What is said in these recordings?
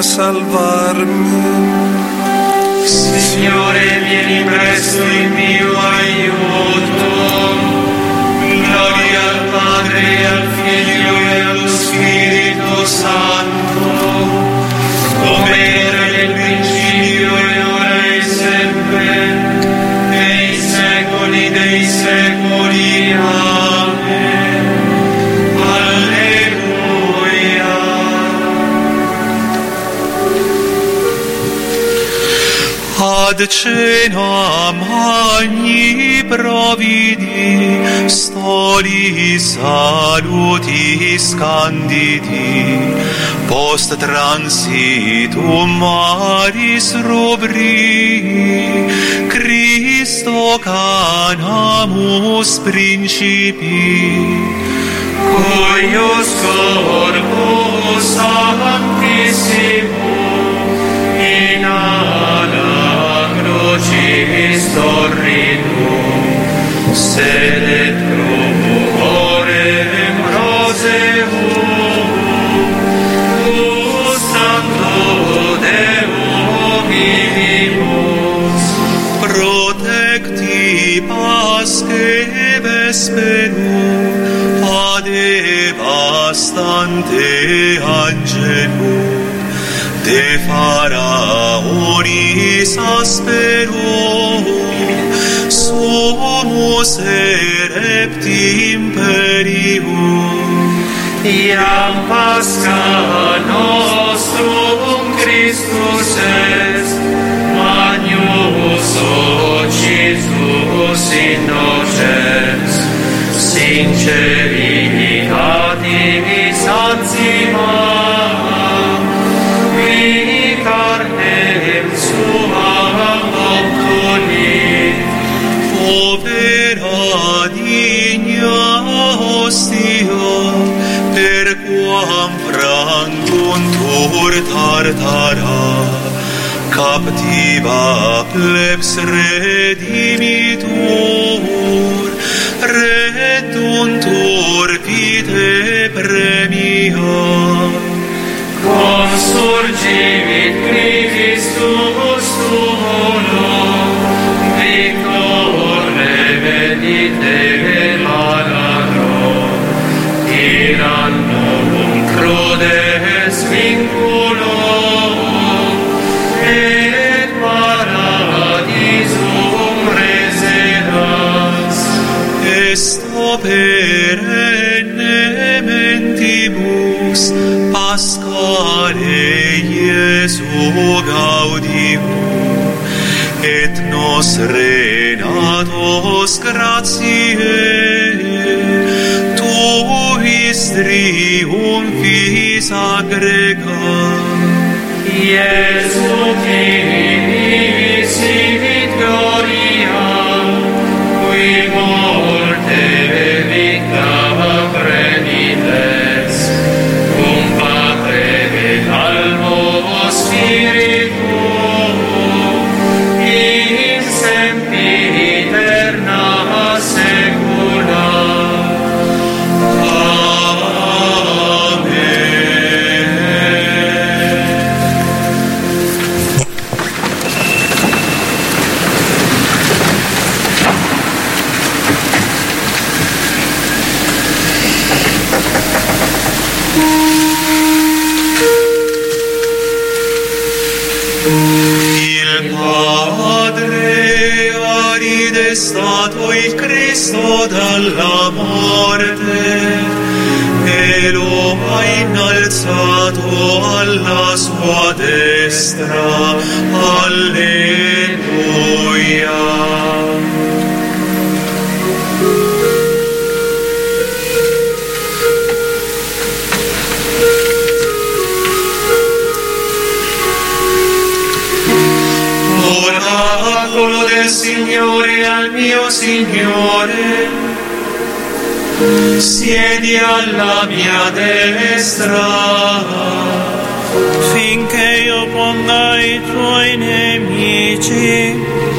a salvarmi. Signore, vieni presto in mio aiuto. Gloria al Padre, al Figlio e allo Spirito Santo, come era nel principio e ora e sempre, nei secoli dei secoli. Amen. Alleluia. Ad cena magni providi, stolis salutis candidi, post transitum maris rubri, Christo canamus principi, cuius corpus sanctissimo in ala crucis torridum sedet promovorem roseum, santo Deum vivimus, protecti pasque vesperum, adevastante angelum, de Faraonis asperum, sumus erepti imperium. Iam Pascha nostrum Christus est, magnus occisus innocens, sinceritatis ansima, qui carnem suam obtunit, povera digna hostia, per quam franguntur tartara, captiva plebs redimitur, reduntur vitae premia. Quam surgivit Christus tumulum, victor revenite maladro, tyrannum crudes vinculum, et paradisum residas, est perenne mentibus Pascale Iesu gaudium, et nos renatos gratiae, tuis triumphis agregat. Iesu vivit gloria, qui morte victa predites, cum Patre et Almo Spiritum, in sempiterna secula. Il Padre ha ridestato il Cristo dalla morte e lo ha innalzato alla sua destra. Alleluia. Oracolo del Signore al mio Signore, siedi alla mia destra, finché io ponga i tuoi nemici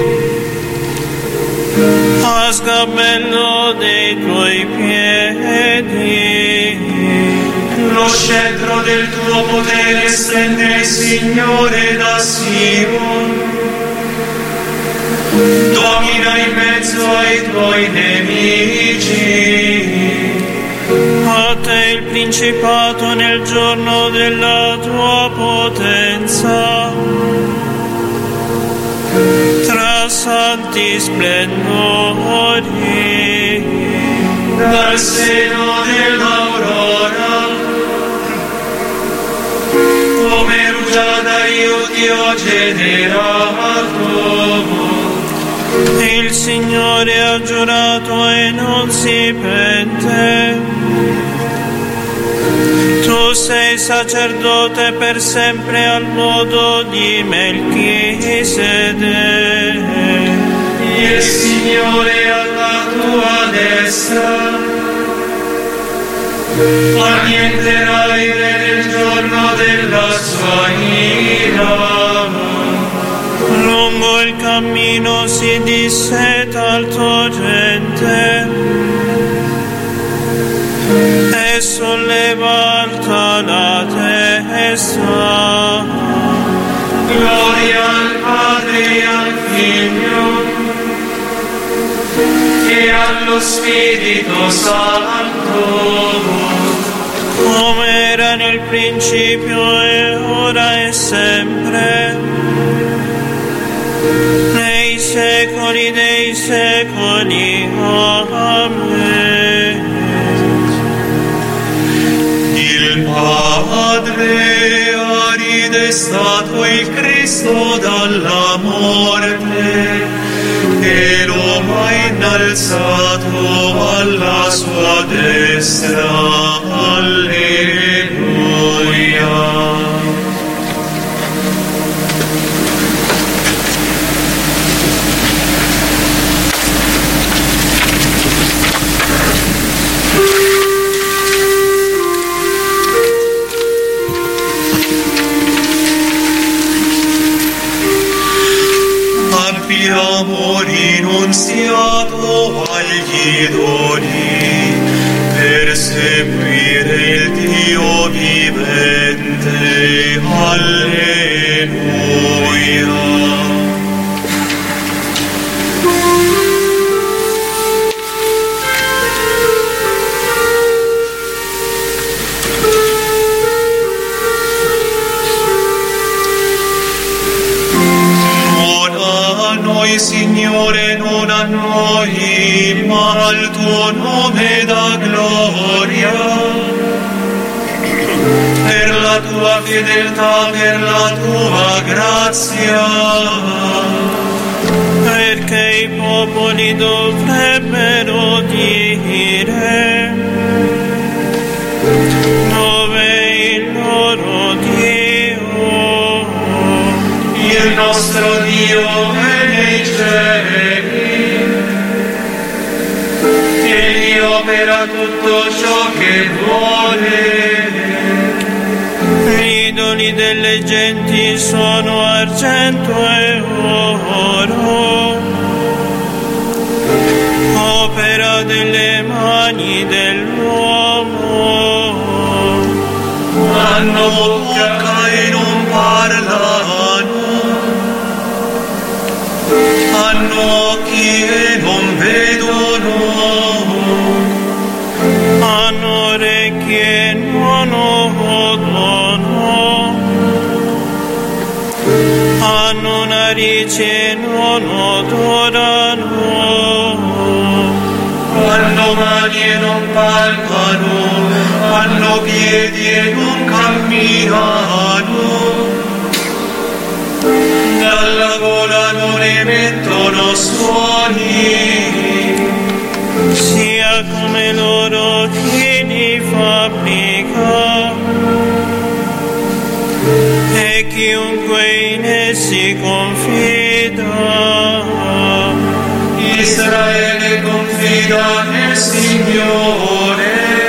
a sgabello dei tuoi piedi. Lo scettro del tuo potere stende, Signore, da Sion. Domina in mezzo ai tuoi nemici. A te il principato nel giorno della tua potenza. Tra santi splendori. Dal seno dell'aurora, come rugiada io ti ho generato. Il Signore ha giurato e non si pente. Tu sei sacerdote per sempre al modo di Melchisedec. Il Signore alla tua destra, annienterai nel giorno della sua ira. Lungo il cammino si disseta al torrente e solleva alta la testa. Gloria al Padre e al Figlio e allo Spirito Santo, come era nel principio e ora e sempre, nei secoli dei secoli. Amen. Il Padre ha ridestato il Cristo dalla morte e lo ha innalzato alla sua destra. Alleluia. Abbiamo rinunziato agli idoli per seguire il Dio vivente. Alleluia. Signore, non a noi, ma al tuo nome da gloria. Per la tua fedeltà, per la tua grazia. Perché i popoli dovrebbero dire: dove è il loro Dio? Il nostro Dio è nei cieli, Egli opera tutto ciò che vuole. Gli idoli delle genti sono argento e oro, opera delle mani dell'uomo. Hanno bocca e non parlano, hanno occhi e non vedono, hanno orecchie e non odono, hanno narici e non odorano, hanno mani e non palpano, hanno piedi e non camminano. Dalla gola non emettono suoni, sia come loro chi li fabbrica, e chiunque in essi confida. Israele confida nel Signore,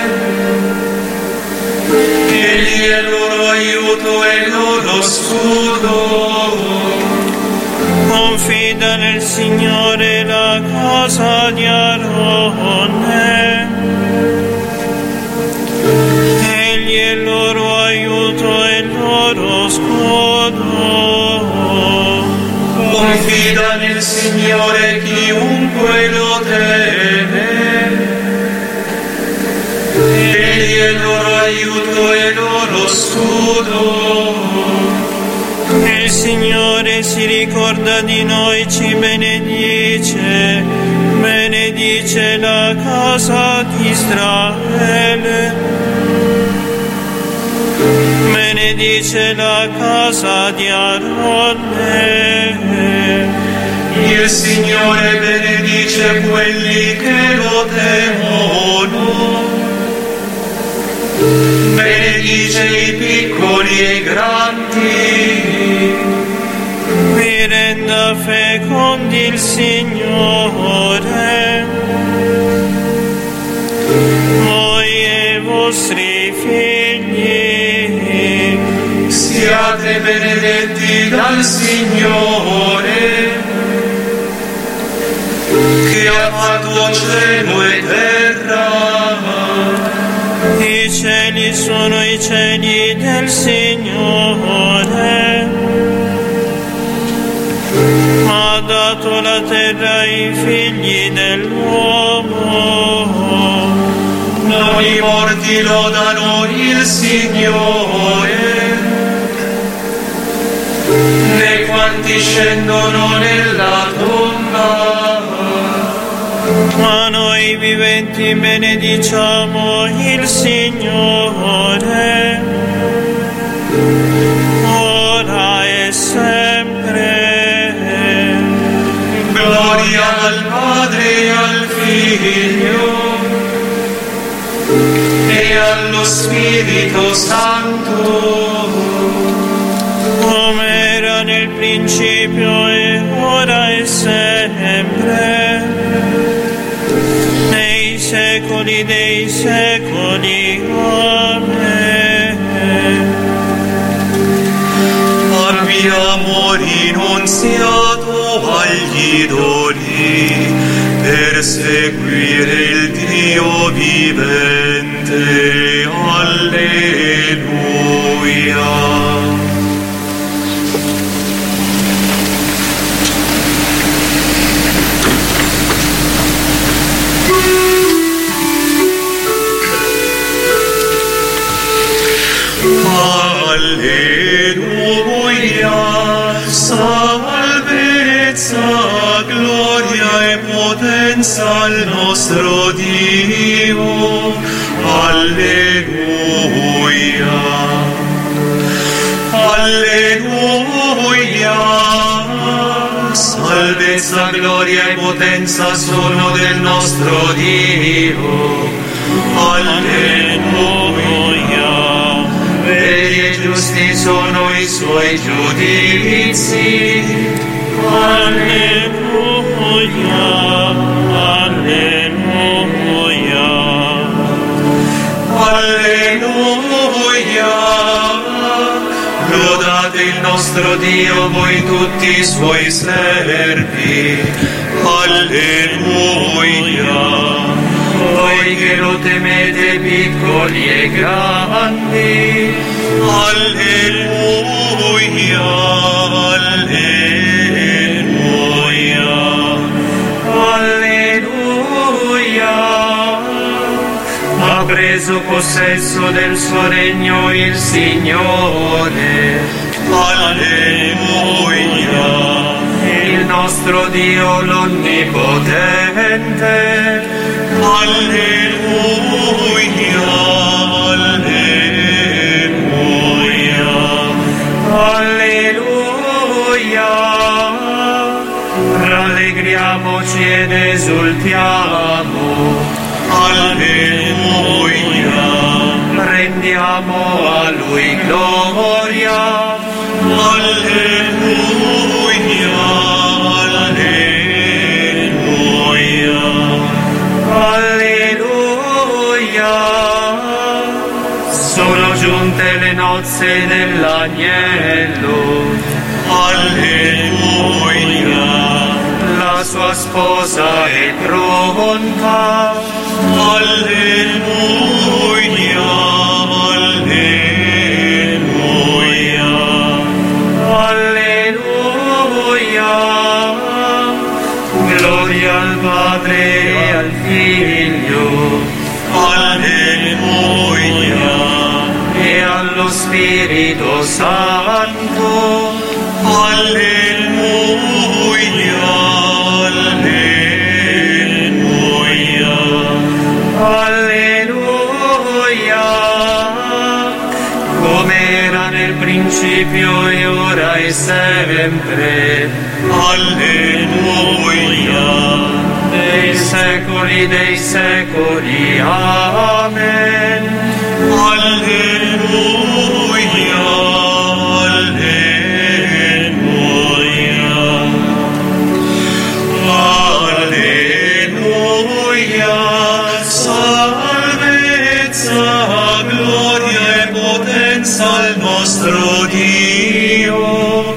Egli è il loro aiuto e il loro scudo. Confida nel Signore la casa di Aarone, egli è Confida nel Signore chiunque lo teme. Egli è loro aiuto e loro scudo. Il Signore si ricorda di noi, ci benedice, benedice la casa di Israele, benedice la casa di Aronne. Il Signore benedice quelli che lo temono, benedice i piccoli e i grandi. Mi renda fecondi il Signore, voi e i vostri figli. Siate benedetti dal Signore, che ha fatto cielo e terra. I cieli sono i cieli del Signore, ha dato la terra ai figli dell'uomo. Non i morti lodano il Signore, né quanti scendono nella tomba. Ma noi viventi benediciamo il Signore, ora e sempre. Gloria al Padre e al Figlio e allo Spirito Santo, come era nel principio e ora e sempre, nei secoli dei secoli. Amen. abbiamo rinunziato agli idoli per seguire il Dio vivente. Alleluia. Alleluia, salvezza, gloria e potenza al nostro Dio. Alleluia, alleluia, salvezza, gloria e potenza sono del nostro Dio. Alleluia. Veri e giusti sono i suoi giudizi. Alleluia, alleluia, alleluia. Lodate il nostro Dio, voi tutti i suoi servi. Alleluia. Voi che lo temete, piccoli e grandi. Alleluia, alleluia, alleluia. Ha preso possesso del suo regno il Signore. Alleluia. Il nostro Dio l'Onnipotente. Alleluia, alleluia, alleluia. Rallegriamoci ed esultiamo. Alleluia. Rendiamo a Lui gloria. Alleluia, alleluia. Alleluia, sono giunte le nozze dell'agnello. Alleluia, la sua sposa è pronta. Alleluia, alleluia, alleluia. Figlio, alleluia, e allo Spirito Santo, alleluia, alleluia, alleluia, come era nel principio e ora e sempre, alleluia, dei secoli, amen, alleluia, alleluia, alleluia, salvezza, gloria e potenza al nostro Dio,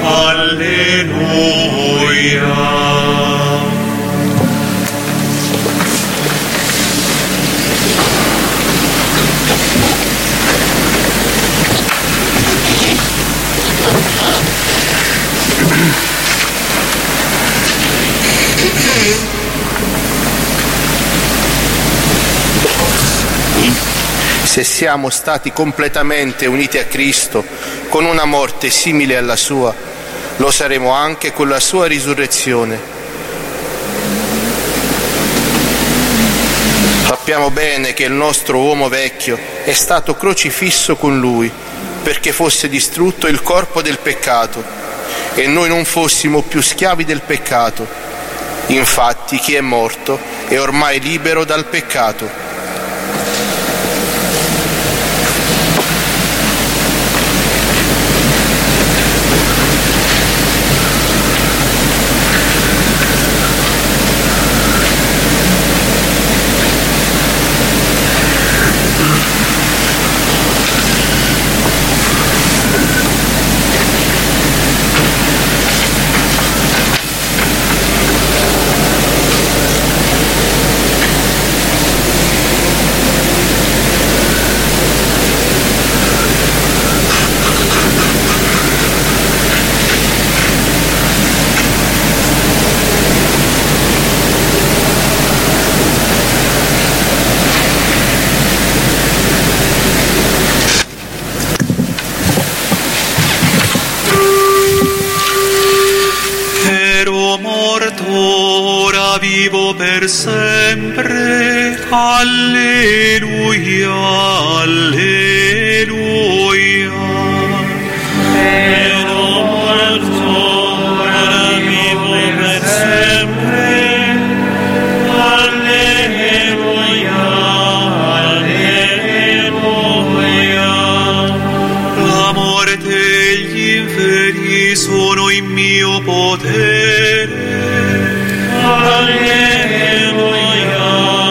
alleluia. Se siamo stati completamente uniti a Cristo con una morte simile alla sua, lo saremo anche con la sua risurrezione. Sappiamo bene che il nostro uomo vecchio è stato crocifisso con Lui perché fosse distrutto il corpo del peccato e noi non fossimo più schiavi del peccato. Infatti chi è morto è ormai libero dal peccato. Ora vivo per sempre, alleluia, alleluia. Ero morto, ora vivo per sempre, alleluia, alleluia. La morte e gli inferi sono in mio potere, alleluia,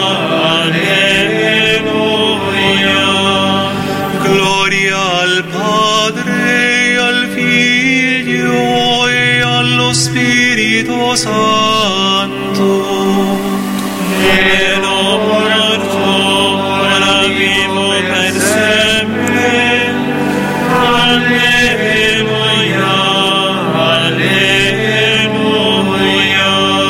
alleluia, gloria al Padre, al Figlio e allo Spirito Santo. Ero morto, ora vivo per sempre, alleluia, alleluia.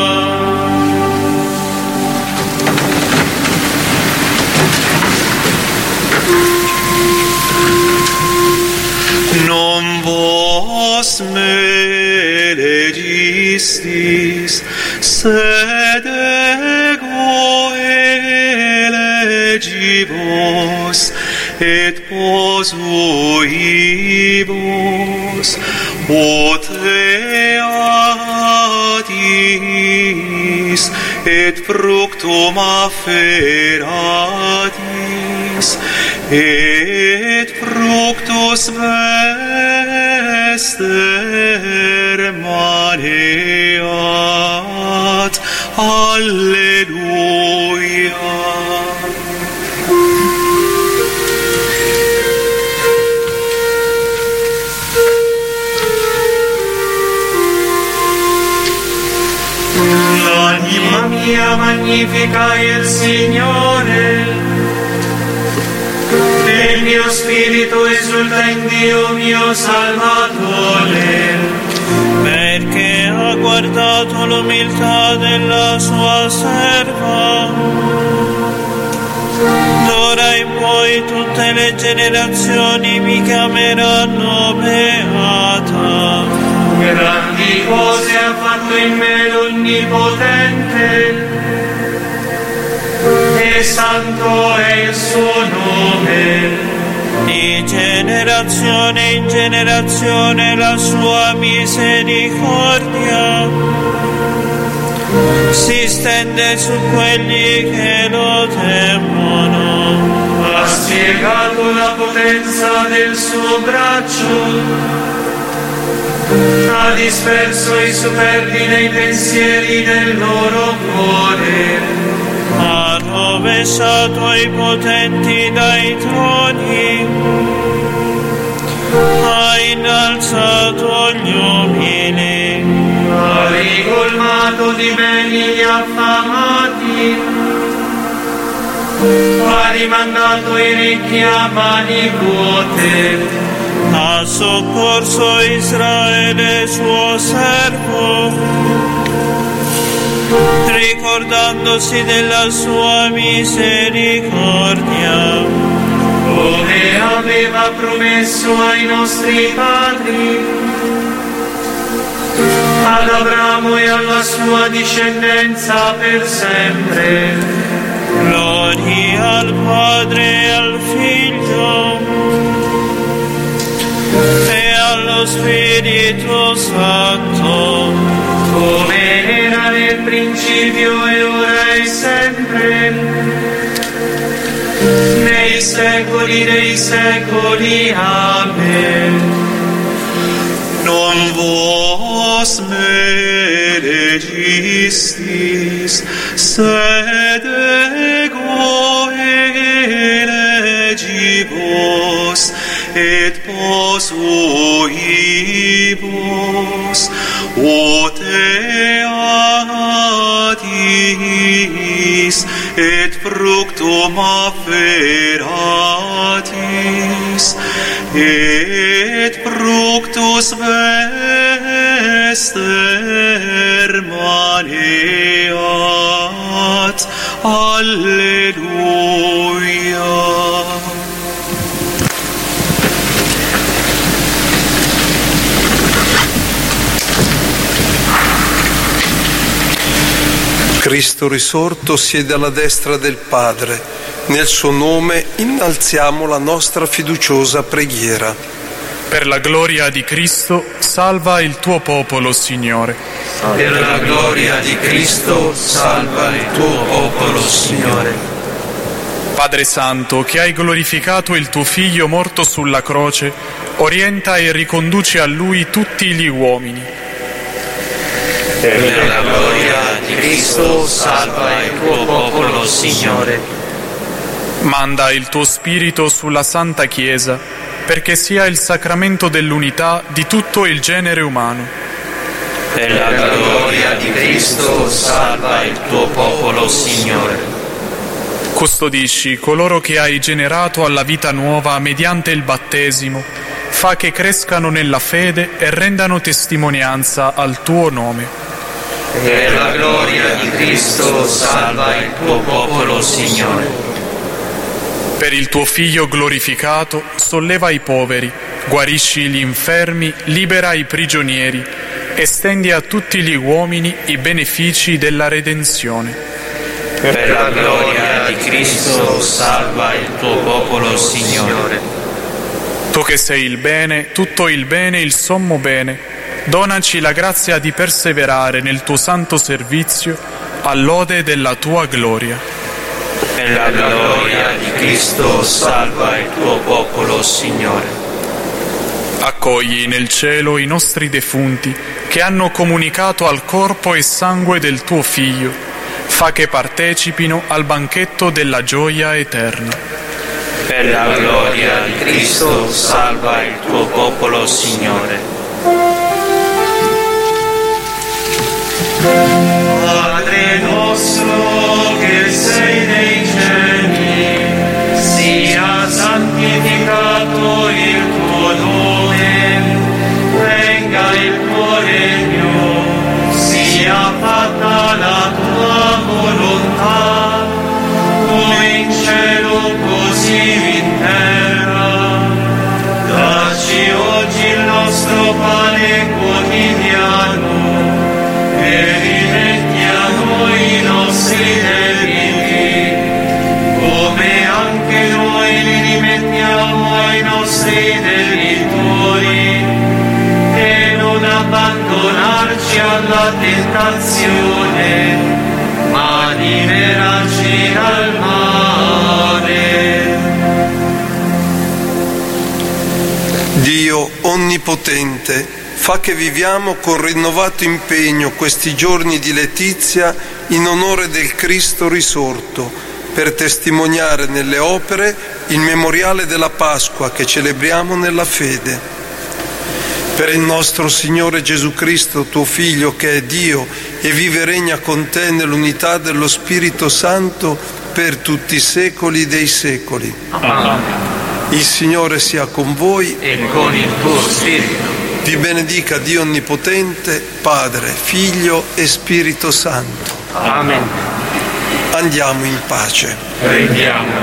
Non vos me legistis, sed ego elegivos, et posuivos, oteatis, et fructum afferatis, et fructus vester maneat, alleluia. L'anima mia magnifica il Signore, e il mio spirito esulta in Dio mio Salvatore, perché ha guardato l'umiltà della sua serva. sue generazioni mi chiameranno beata. Grandi cose ha fatto in me l'Onnipotente, e santo è il suo nome. Di generazione in generazione la sua misericordia si stende su quelli che lo temono. Ha spiegato la potenza del suo braccio, ha disperso i superbi nei pensieri del loro cuore. Ha rovesciato i potenti dai troni, ha innalzato gli umili, Ha ricolmato di beni gli affamati, ha rimandato i ricchi a mani vuote. ha soccorso Israele suo servo, ricordandosi della sua misericordia, Come aveva promesso ai nostri padri, ad Abramo e alla sua discendenza per sempre. gloria al Padre e al Figlio e allo Spirito Santo, Come era nel principio e ora e sempre, nei secoli dei secoli. Amen. Non vos me legistis, sed ego elegivos, et posuibus, o te adis, et fructum afferatis, et fructus vester maneat. Alleluia. Cristo risorto siede alla destra del Padre. Nel suo nome innalziamo la nostra fiduciosa preghiera. Per la gloria di Cristo, salva il tuo popolo, Signore. Per la gloria di Cristo, salva il tuo popolo, Signore. Padre Santo, che hai glorificato il tuo Figlio morto sulla croce, orienta e riconduci a Lui tutti gli uomini. Per la gloria di Cristo, salva il tuo popolo, Signore. Manda il tuo Spirito sulla Santa Chiesa, perché sia il sacramento dell'unità di tutto il genere umano. Per la gloria di Cristo, salva il tuo popolo, Signore. Custodisci coloro che hai generato alla vita nuova mediante il battesimo, fa che crescano nella fede e rendano testimonianza al tuo nome. Per la gloria di Cristo, salva il tuo popolo, Signore. Per il tuo Figlio glorificato, solleva i poveri, guarisci gli infermi, libera i prigionieri, estendi a tutti gli uomini i benefici della redenzione. Per la gloria di Cristo, salva il tuo popolo, Signore. Tu che sei il bene, tutto il bene, il sommo bene, donaci la grazia di perseverare nel tuo santo servizio, all'ode della tua gloria. Per la gloria di Cristo, salva il tuo popolo, Signore. Accogli nel cielo i nostri defunti che hanno comunicato al corpo e sangue del tuo Figlio, fa che partecipino al banchetto della gioia eterna. Per la gloria di Cristo, salva il tuo popolo, Signore. Padre nostro che sei nei cieli, sia santificato il tuo nome, venga il tuo regno, sia fatta la tua volontà, come in cielo così in terra. nostro pane quotidiano e rimetti a noi i nostri debiti, come anche noi li rimettiamo ai nostri debitori, e non abbandonarci alla tentazione, ma liberaci dal male. Dio onnipotente, fa che viviamo con rinnovato impegno questi giorni di letizia in onore del Cristo risorto, per testimoniare nelle opere il memoriale della Pasqua che celebriamo nella fede. Per il nostro Signore Gesù Cristo, tuo Figlio, che è Dio e vive e regna con te nell'unità dello Spirito Santo per tutti i secoli dei secoli. Amen. Il Signore sia con voi E con il tuo spirito. Vi benedica Dio Onnipotente, Padre, Figlio e Spirito Santo. Amen. Andiamo in pace. Preghiamo.